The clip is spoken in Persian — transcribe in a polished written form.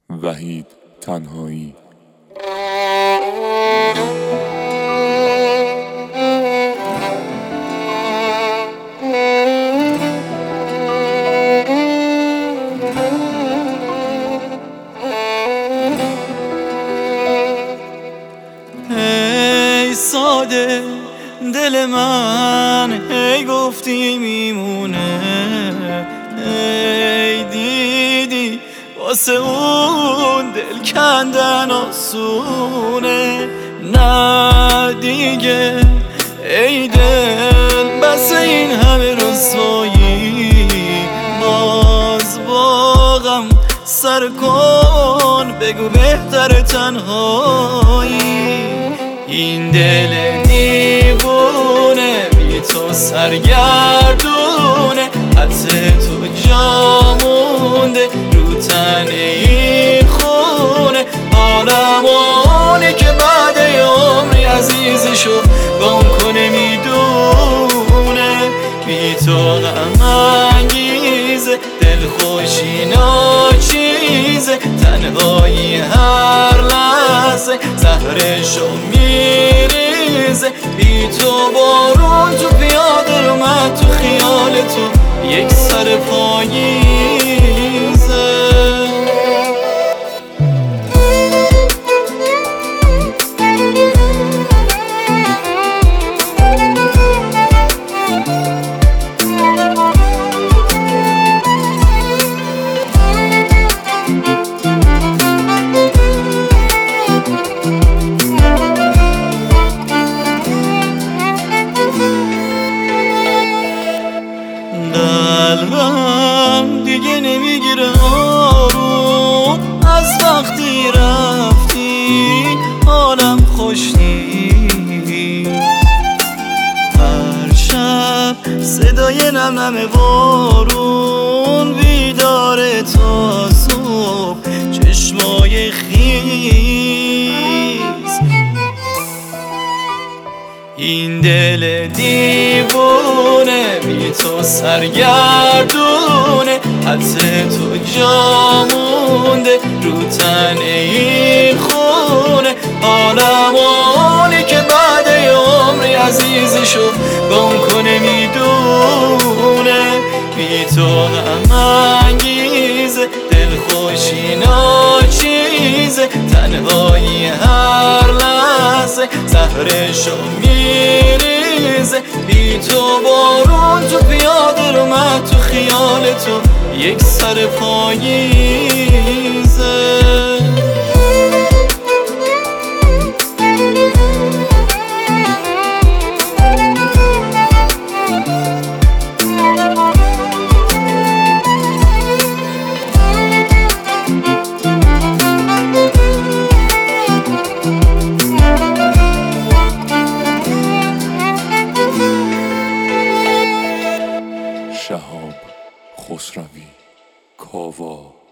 وحید تنهایی. ای ساده دل من، هی گفتی میمونه، ای دیدی واسه اون دل کندن آسونه. نه دیگه ای دل بس این همه رسوایی، باز با غم سر کن، بگو بهتر تنهایی. این دل دیوونه بی تو سرگردونه، حتی تو جا مونده رو تن این خونه. عالمانی که بعد عمری عزیزشو گم کنه میدونه، بی تو غم انگیزه، دلخوشی ناچیزه، تنهایی هر لحظه زهرشو میریزه. بی تو بارون تو پیاده رو من تو خیال تو یک سر پاییزه. قلبم دیگه نمیگیره آروم، از وقتی رفتی حالم خوش نیست. هر شب صدای نم نم بارون بیداره تا صبح، چشمای خیز. این دل دیوونه بی تو سرگردونه، حتی تو جا مونده رو تن این خونه. عالمانی که بعد عمری عزیزشو گم کنه میدونه، بی تو غم انگیزه، دلخوشی ناچیزه، تنهایی هر لحظه زهرشو میریزه. بی تو بارون تو پیاده رو من تو خیال تو یک سر پاییزه. شهاب خسروی، کاوا.